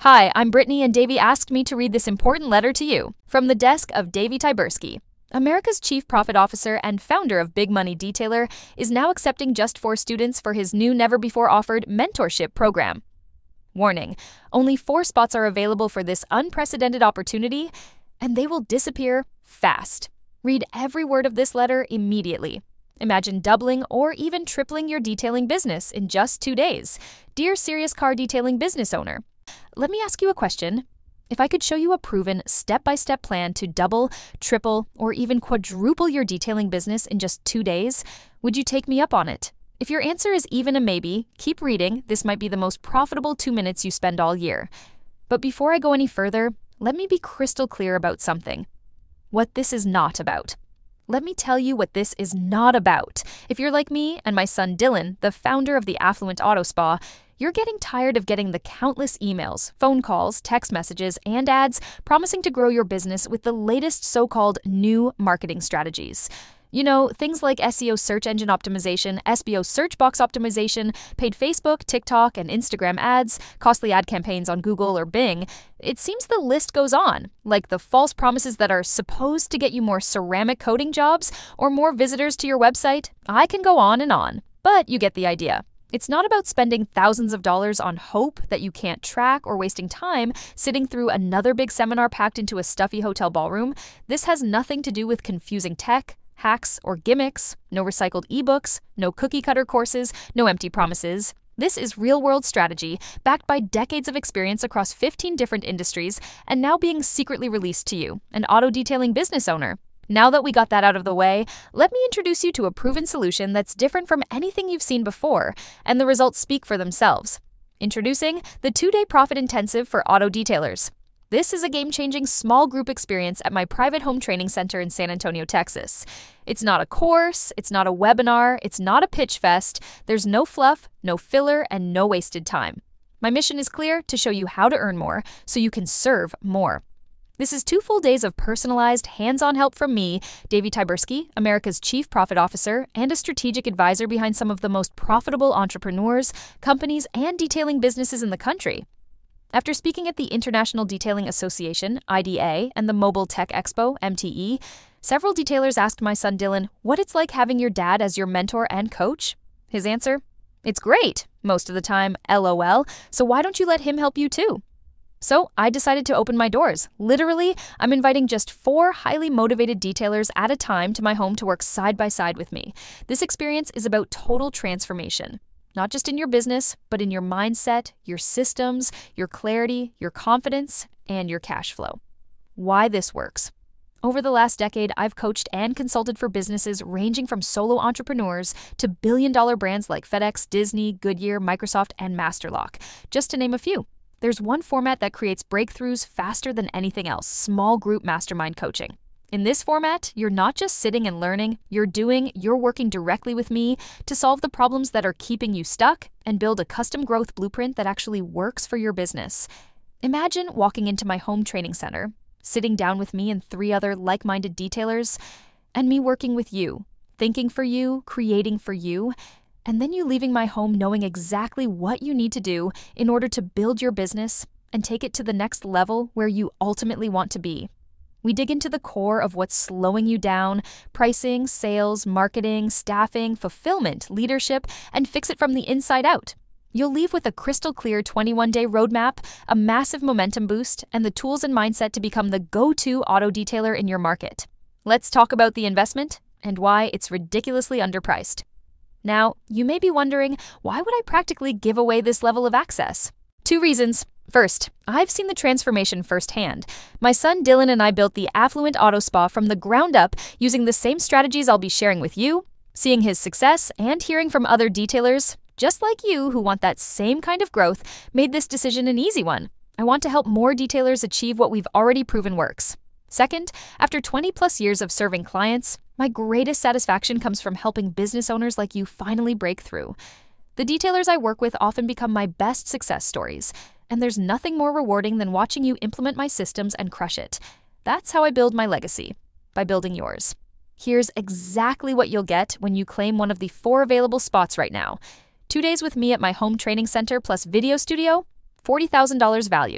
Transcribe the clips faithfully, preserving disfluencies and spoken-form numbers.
Hi, I'm Brittany, and Davey asked me to read this important letter to you from the desk of Davey Tyberski. America's chief profit officer and founder of Big Money Detailer is now accepting just four students for his new never-before-offered mentorship program. Warning, only four spots are available for this unprecedented opportunity, and they will disappear fast. Read every word of this letter immediately. Imagine doubling or even tripling your detailing business in just two days. Dear Serious Car Detailing business owner, let me ask you a question. If I could show you a proven step-by-step plan to double, triple, or even quadruple your detailing business in just two days, would you take me up on it? If your answer is even a maybe, keep reading. This might be the most profitable two minutes you spend all year. But before I go any further, let me be crystal clear about something. What this is not about. Let me tell you what this is not about. If you're like me and my son Dylan, the founder of the Affluent Auto Spa, you're getting tired of getting the countless emails, phone calls, text messages, and ads promising to grow your business with the latest so-called new marketing strategies. You know, things like S E O search engine optimization, S B O search box optimization, paid Facebook, TikTok, and Instagram ads, costly ad campaigns on Google or Bing. It seems the list goes on, like the false promises that are supposed to get you more ceramic coating jobs or more visitors to your website. I can go on and on, but you get the idea. It's not about spending thousands of dollars on hope that you can't track or wasting time sitting through another big seminar packed into a stuffy hotel ballroom. This has nothing to do with confusing tech, hacks, or gimmicks, no recycled ebooks, no cookie-cutter courses, no empty promises. This is real-world strategy backed by decades of experience across fifteen different industries and now being secretly released to you, an auto detailing business owner. Now that we got that out of the way, let me introduce you to a proven solution that's different from anything you've seen before, and the results speak for themselves. Introducing the two-day Profit Intensive for auto detailers. This is a game-changing small group experience at my private home training center in San Antonio, Texas. It's not a course, it's not a webinar, it's not a pitch fest. There's no fluff, no filler, and no wasted time. My mission is clear: to show you how to earn more so you can serve more. This is two full days of personalized, hands-on help from me, Davey Tyberski, America's Chief Profit Officer and a strategic advisor behind some of the most profitable entrepreneurs, companies, and detailing businesses in the country. After speaking at the International Detailing Association, I D A, and the Mobile Tech Expo, M T E, several detailers asked my son Dylan what it's like having your dad as your mentor and coach. His answer? It's great, most of the time, LOL, so why don't you let him help you too? So I decided to open my doors. Literally, I'm inviting just four highly motivated detailers at a time to my home to work side by side with me. This experience is about total transformation. Not just in your business, but in your mindset, your systems, your clarity, your confidence, and your cash flow. Why this works. Over the last decade, I've coached and consulted for businesses ranging from solo entrepreneurs to billion-dollar brands like FedEx, Disney, Goodyear, Microsoft, and Masterlock, just to name a few. There's one format that creates breakthroughs faster than anything else: small group mastermind coaching. In this format, you're not just sitting and learning, you're doing, you're working directly with me to solve the problems that are keeping you stuck and build a custom growth blueprint that actually works for your business. Imagine walking into my home training center, sitting down with me and three other like-minded detailers, and me working with you, thinking for you, creating for you, and then you leaving my home knowing exactly what you need to do in order to build your business and take it to the next level where you ultimately want to be. We dig into the core of what's slowing you down: pricing, sales, marketing, staffing, fulfillment, leadership, and fix it from the inside out. You'll leave with a crystal clear twenty-one day roadmap, a massive momentum boost, and the tools and mindset to become the go-to auto detailer in your market. Let's talk about the investment and why it's ridiculously underpriced. Now, you may be wondering, why would I practically give away this level of access? Two reasons. First, I've seen the transformation firsthand. My son Dylan and I built the Affluent Auto Spa from the ground up using the same strategies I'll be sharing with you. Seeing his success and hearing from other detailers, just like you, who want that same kind of growth, made this decision an easy one. I want to help more detailers achieve what we've already proven works. Second, after twenty plus years of serving clients, my greatest satisfaction comes from helping business owners like you finally break through. The detailers I work with often become my best success stories, and there's nothing more rewarding than watching you implement my systems and crush it. That's how I build my legacy, by building yours. Here's exactly what you'll get when you claim one of the four available spots right now. Two days with me at my home training center plus video studio, forty thousand dollars value.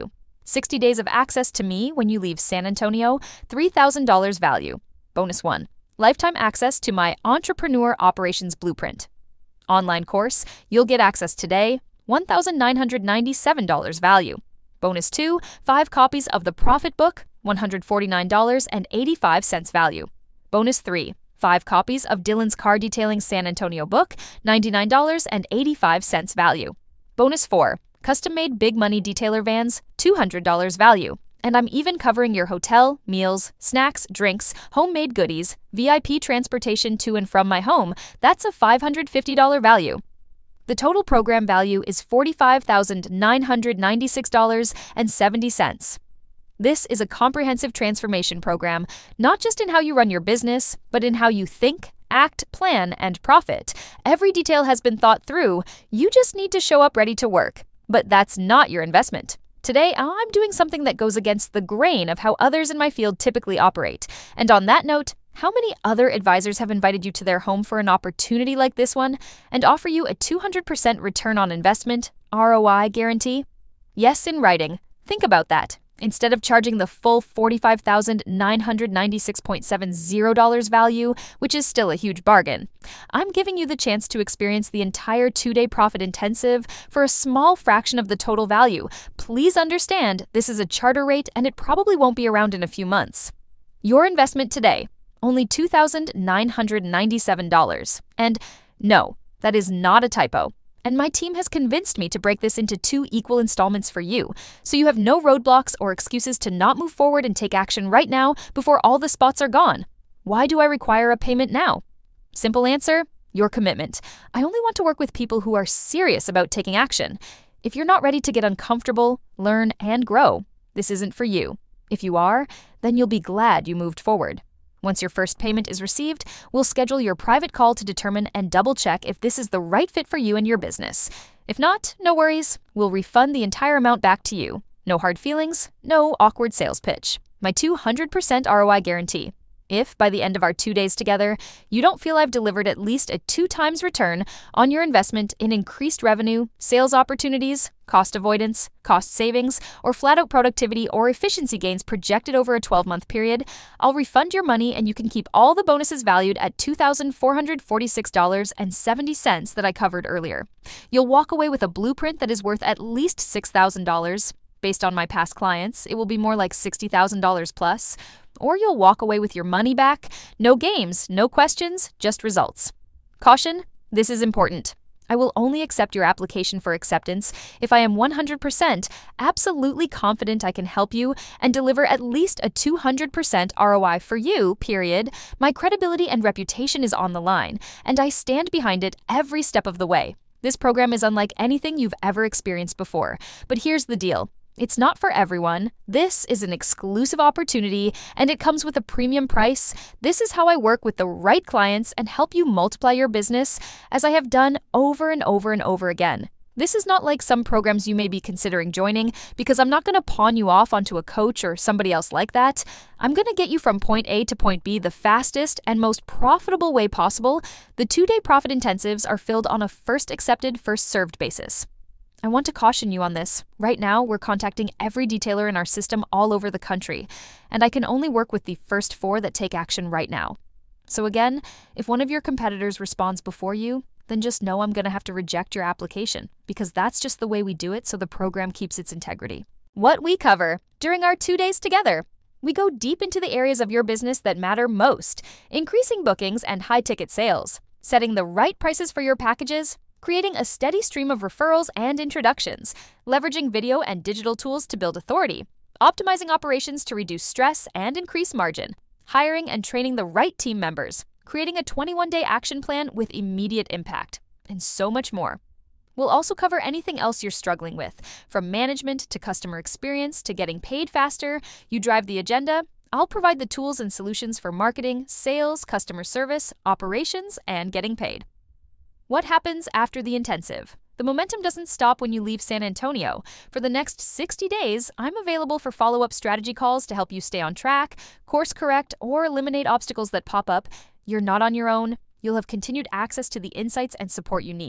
sixty days of access to me when you leave San Antonio, three thousand dollars value. Bonus one, lifetime access to my Entrepreneur Operations Blueprint. Online course, you'll get access today, one thousand nine hundred ninety-seven dollars value. Bonus two, five copies of the Profit Book, one hundred forty-nine dollars and eighty-five cents value. Bonus three, five copies of Dylan's Car Detailing San Antonio book, ninety-nine dollars and eighty-five cents value. Bonus four, custom-made Big Money Detailer vans, two hundred dollars value. And I'm even covering your hotel, meals, snacks, drinks, homemade goodies, V I P transportation to and from my home. That's a five hundred fifty dollars value. The total program value is forty-five thousand nine hundred ninety-six dollars and seventy cents. This is a comprehensive transformation program, not just in how you run your business, but in how you think, act, plan, and profit. Every detail has been thought through. You just need to show up ready to work. But that's not your investment. Today, I'm doing something that goes against the grain of how others in my field typically operate. And on that note, how many other advisors have invited you to their home for an opportunity like this one and offer you a two hundred percent return on investment, R O I guarantee? Yes, in writing. Think about that. Instead of charging the full forty-five thousand nine hundred ninety-six dollars and seventy cents value, which is still a huge bargain, I'm giving you the chance to experience the entire two-day Profit Intensive for a small fraction of the total value. Please understand, this is a charter rate and it probably won't be around in a few months. Your investment today, only two thousand nine hundred ninety-seven dollars. And no, that is not a typo. And my team has convinced me to break this into two equal installments for you, so you have no roadblocks or excuses to not move forward and take action right now before all the spots are gone. Why do I require a payment now? Simple answer, your commitment. I only want to work with people who are serious about taking action. If you're not ready to get uncomfortable, learn, and grow, this isn't for you. If you are, then you'll be glad you moved forward. Once your first payment is received, we'll schedule your private call to determine and double-check if this is the right fit for you and your business. If not, no worries. We'll refund the entire amount back to you. No hard feelings, no awkward sales pitch. My two hundred percent R O I guarantee. If, by the end of our two days together, you don't feel I've delivered at least a two times return on your investment in increased revenue, sales opportunities, cost avoidance, cost savings, or flat-out productivity or efficiency gains projected over a twelve-month period, I'll refund your money and you can keep all the bonuses valued at two thousand four hundred forty-six dollars and seventy cents that I covered earlier. You'll walk away with a blueprint that is worth at least six thousand dollars. Based on my past clients, it will be more like sixty thousand dollars plus. Or you'll walk away with your money back. No games, no questions, just results. Caution, this is important. I will only accept your application for acceptance if I am one hundred percent absolutely confident I can help you and deliver at least a two hundred percent R O I for you, period. My credibility and reputation is on the line, and I stand behind it every step of the way. This program is unlike anything you've ever experienced before. But here's the deal. It's not for everyone. This is an exclusive opportunity, and it comes with a premium price. This is how I work with the right clients and help you multiply your business, as I have done over and over and over again. This is not like some programs you may be considering joining, because I'm not going to pawn you off onto a coach or somebody else like that. I'm going to get you from point A to point B the fastest and most profitable way possible. The two-day Profit Intensives are filled on a first accepted, first served basis. I want to caution you on this. Right now, we're contacting every detailer in our system all over the country, and I can only work with the first four that take action right now. So again, if one of your competitors responds before you, then just know I'm going to have to reject your application, because that's just the way we do it so the program keeps its integrity. What we cover during our two days together. We go deep into the areas of your business that matter most, increasing bookings and high-ticket sales, setting the right prices for your packages, creating a steady stream of referrals and introductions, leveraging video and digital tools to build authority, optimizing operations to reduce stress and increase margin, hiring and training the right team members, creating a twenty-one day action plan with immediate impact, and so much more. We'll also cover anything else you're struggling with, from management to customer experience to getting paid faster. You drive the agenda. I'll provide the tools and solutions for marketing, sales, customer service, operations, and getting paid. What happens after the intensive? The momentum doesn't stop when you leave San Antonio. For the next sixty days, I'm available for follow-up strategy calls to help you stay on track, course correct, or eliminate obstacles that pop up. You're not on your own. You'll have continued access to the insights and support you need.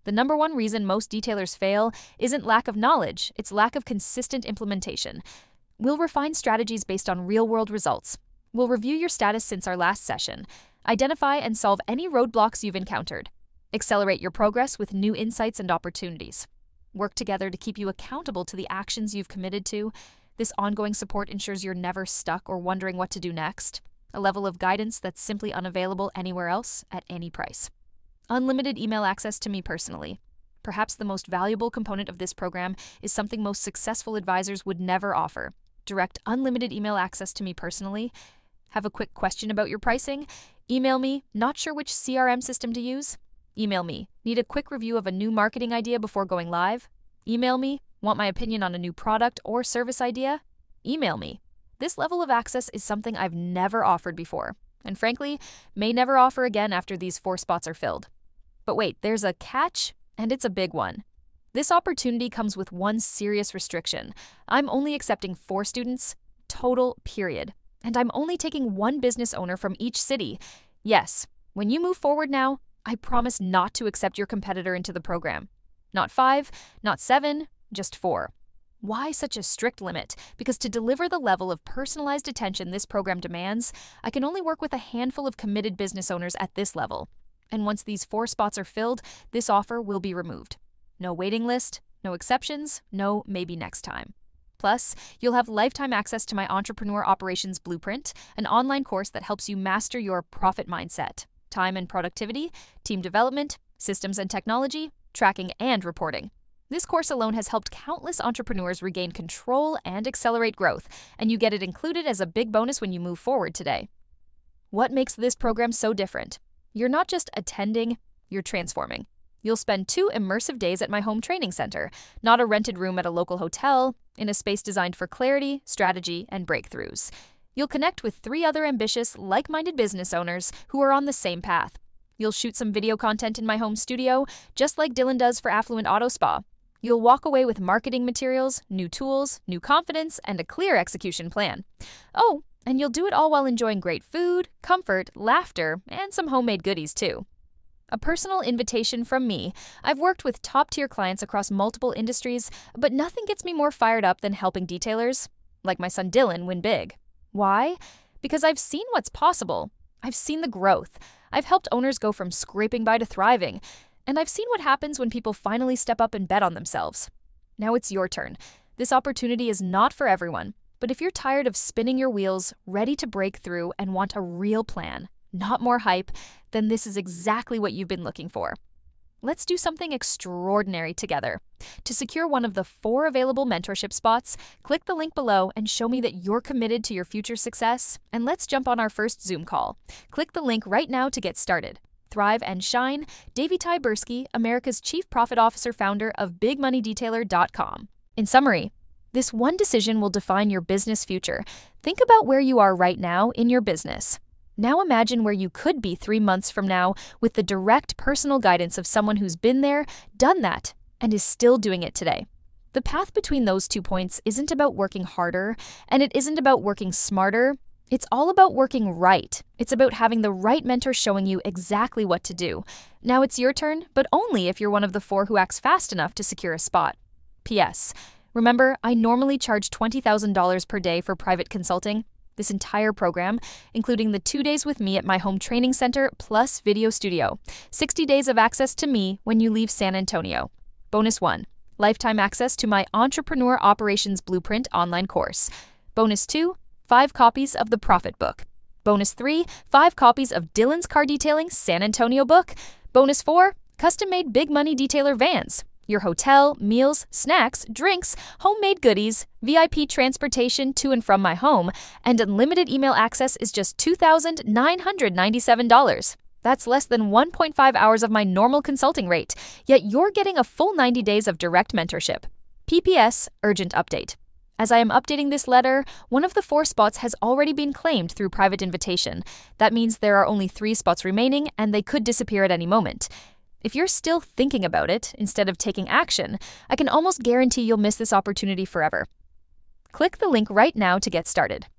The number one reason most detailers fail isn't lack of knowledge, it's lack of consistent implementation. We'll refine strategies based on real-world results. We'll review your status since our last session, identify and solve any roadblocks you've encountered, accelerate your progress with new insights and opportunities, work together to keep you accountable to the actions you've committed to. This ongoing support ensures you're never stuck or wondering what to do next, a level of guidance that's simply unavailable anywhere else at any price. Unlimited email access to me personally. Perhaps the most valuable component of this program is something most successful advisors would never offer. Direct unlimited email access to me personally. Have a quick question about your pricing? Email me, not sure which C R M system to use? Email me, need a quick review of a new marketing idea before going live? Email me, want my opinion on a new product or service idea? Email me. This level of access is something I've never offered before, and frankly, may never offer again after these four spots are filled. But wait, there's a catch, and it's a big one. This opportunity comes with one serious restriction. I'm only accepting four students, total, period. And I'm only taking one business owner from each city. Yes, when you move forward now, I promise not to accept your competitor into the program. Not five, not seven, just four. Why such a strict limit? Because to deliver the level of personalized attention this program demands, I can only work with a handful of committed business owners at this level. And once these four spots are filled, this offer will be removed. No waiting list, no exceptions, no maybe next time. Plus, you'll have lifetime access to my Entrepreneur Operations Blueprint, an online course that helps you master your profit mindset, time and productivity, team development, systems and technology, tracking and reporting. This course alone has helped countless entrepreneurs regain control and accelerate growth, and you get it included as a big bonus when you move forward today. What makes this program so different? You're not just attending, you're transforming. You'll spend two immersive days at my home training center, not a rented room at a local hotel, in a space designed for clarity, strategy, and breakthroughs. You'll connect with three other ambitious, like-minded business owners who are on the same path. You'll shoot some video content in my home studio, just like Dylan does for Affluent Auto Spa. You'll walk away with marketing materials, new tools, new confidence, and a clear execution plan. Oh, and you'll do it all while enjoying great food, comfort, laughter, and some homemade goodies too. A personal invitation from me. I've worked with top-tier clients across multiple industries, but nothing gets me more fired up than helping detailers, like my son Dylan, win big. Why? Because I've seen what's possible. I've seen the growth. I've helped owners go from scraping by to thriving. And I've seen what happens when people finally step up and bet on themselves. Now it's your turn. This opportunity is not for everyone. But if you're tired of spinning your wheels, ready to break through, and want a real plan, not more hype, then this is exactly what you've been looking for. Let's do something extraordinary together. To secure one of the four available mentorship spots, click the link below and show me that you're committed to your future success, and let's jump on our first Zoom call. Click the link right now to get started. Thrive and shine, Davy Tyberski, America's Chief Profit Officer, founder of big money detailer dot com. In summary, this one decision will define your business future. Think about where you are right now in your business. Now imagine where you could be three months from now with the direct personal guidance of someone who's been there, done that, and is still doing it today. The path between those two points isn't about working harder, and it isn't about working smarter. It's all about working right. It's about having the right mentor showing you exactly what to do. Now it's your turn, but only if you're one of the four who acts fast enough to secure a spot. P S Remember, I normally charge twenty thousand dollars per day for private consulting. This entire program, including the two days with me at my home training center plus video studio. sixty days of access to me when you leave San Antonio. Bonus one, lifetime access to my Entrepreneur Operations Blueprint online course. Bonus two, five copies of the Profit Book. Bonus three, five copies of Dylan's Car Detailing San Antonio book. Bonus four, custom-made Big Money Detailer vans. Your hotel, meals, snacks, drinks, homemade goodies, V I P transportation to and from my home, and unlimited email access is just two thousand nine hundred ninety-seven dollars. That's less than one point five hours of my normal consulting rate, yet you're getting a full ninety days of direct mentorship. P P S Urgent Update. As I am updating this letter, one of the four spots has already been claimed through private invitation. That means there are only three spots remaining, and they could disappear at any moment. If you're still thinking about it instead of taking action, I can almost guarantee you'll miss this opportunity forever. Click the link right now to get started.